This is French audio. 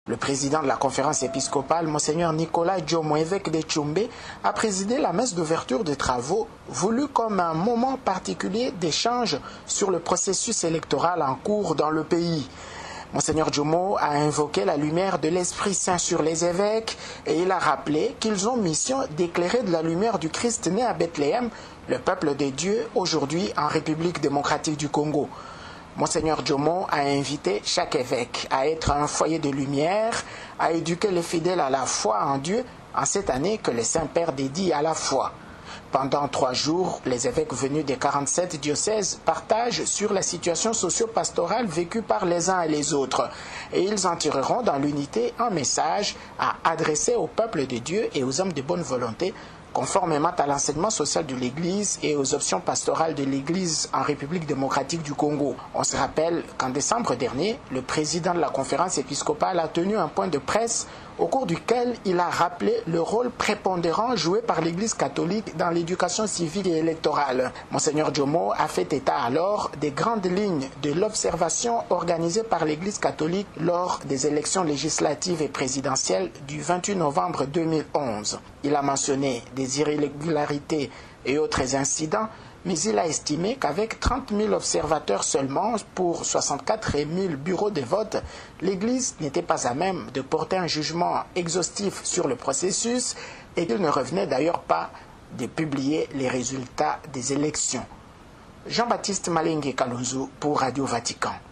Le président de la conférence épiscopale, Monseigneur Nicolas Djomo, évêque de Tchoumbé, a présidé la messe d'ouverture des travaux, voulue comme un moment particulier d'échange sur le processus électoral en cours dans le pays. Monseigneur Djomo a invoqué la lumière de l'Esprit Saint sur les évêques et il a rappelé qu'ils ont mission d'éclairer de la lumière du Christ né à Bethléem, le peuple de Dieu, aujourd'hui en République démocratique du Congo. Monseigneur Djomo a invité chaque évêque à être un foyer de lumière, à éduquer les fidèles à la foi en Dieu en cette année que le Saint-Père dédie à la foi. Pendant 3 jours, les évêques venus des 47 diocèses partagent sur la situation socio-pastorale vécue par les uns et les autres. Et ils en tireront dans l'unité un message à adresser au peuple de Dieu et aux hommes de bonne volonté, conformément à l'enseignement social de l'Église et aux options pastorales de l'Église en République démocratique du Congo. On se rappelle qu'en décembre dernier, le président de la conférence épiscopale a tenu un point de presse au cours duquel il a rappelé le rôle prépondérant joué par l'Église catholique dans l'éducation civique et électorale. Monseigneur Djomo a fait état alors des grandes lignes de l'observation organisée par l'Église catholique lors des élections législatives et présidentielles du 28 novembre 2011. Il a mentionné des irrégularités et autres incidents, mais il a estimé qu'avec 30 000 observateurs seulement pour 64 000 bureaux de vote, l'Église n'était pas à même de porter un jugement exhaustif sur le processus et qu'il ne revenait d'ailleurs pas de publier les résultats des élections. Jean-Baptiste Malengue Kalonzo pour Radio Vatican.